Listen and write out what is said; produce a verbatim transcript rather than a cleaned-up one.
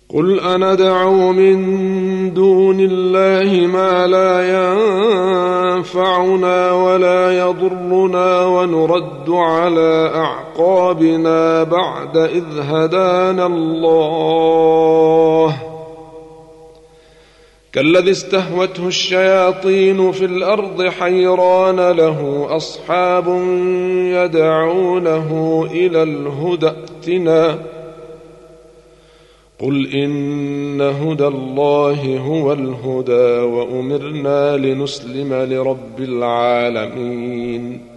قل أندعو من دون الله ما لا ينفعنا ولا يضرنا ونرد على أعقابنا بعد إذ هدانا الله كالذي استهوته الشياطين في الأرض حيران له أصحاب يدعونه إلى الهدى ائتنا قل إن هدى الله هو الهدى وأمرنا لنسلم لرب العالمين